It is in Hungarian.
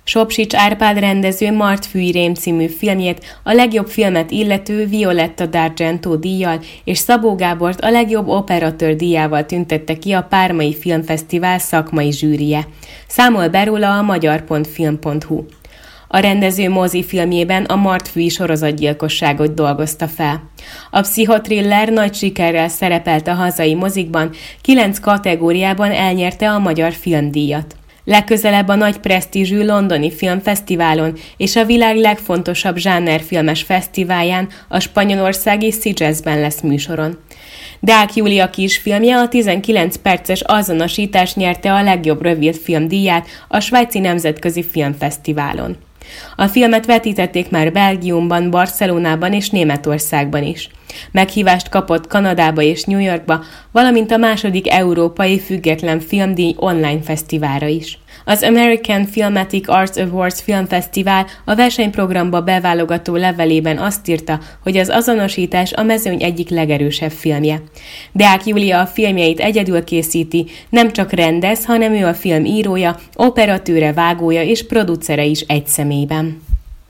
Sopsics Árpád rendező Martfűi Rém című filmjét a legjobb filmet illető Violetta d'Argento díjjal és Szabó Gábort a legjobb operatőr díjával tüntette ki a Parmai Filmfesztivál szakmai zsűrije. Számol be róla a magyar.film.hu. A rendező mozifilmjében a Martfűi sorozatgyilkosságot dolgozta fel. A pszichotriller nagy sikerrel szerepelt a hazai mozikban, 9 kategóriában elnyerte a Magyar Filmdíjat. Legközelebb a nagy presztízsű londoni filmfesztiválon és a világ legfontosabb zsánerfilmes fesztiválján, a spanyolországi Sitges-ben lesz műsoron. Deák Júlia kisfilmje a 19 perces azonosítás nyerte a legjobb rövidfilm díját a Svájci Nemzetközi Filmfesztiválon. A filmet vetítették már Belgiumban, Barcelonában és Németországban is. Meghívást kapott Kanadába és New Yorkba, valamint a második európai független filmdíj online fesztiválra is. Az American Filmatic Arts Awards filmfesztivál a versenyprogramba beválogató levelében azt írta, hogy az azonosítás a mezőny egyik legerősebb filmje. Deák Júlia a filmjeit egyedül készíti, nem csak rendez, hanem ő a film írója, operatőre, vágója és producere is egy személyben.